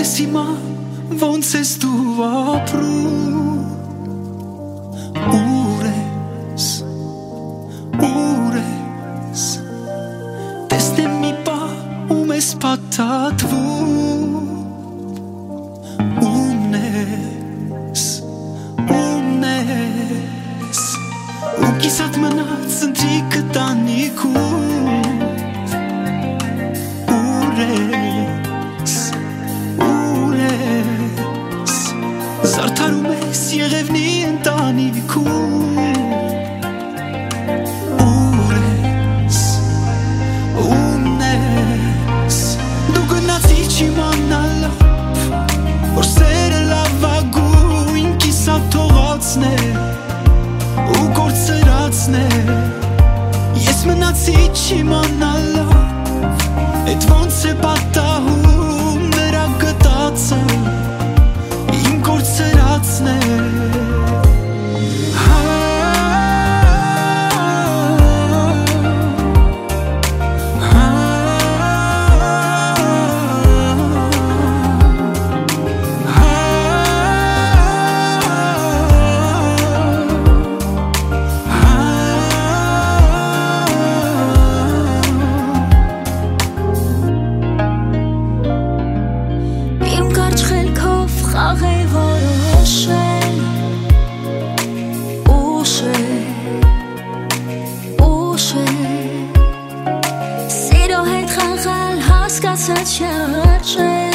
Ես հիմա ոնց ես դու ապրում Ուր ես Տեսնեմ մի պա ում ես պատատվում Ումն ես Ու կիսատ մնաց ընտրիկը տանիքում Ուր ես Զարդարում ես եղևնի ընտանիքում Ուր ես Դու գնացի չիմանալով Որ սերը լավագույն կիսատ թողածն է Ու կործրածն է Ես մնացի չիմանալով Էդ ոնց է պատահում նրա գտածը Իմ կործրածն է Սիրո հետ խաղալ հասկացած չարժե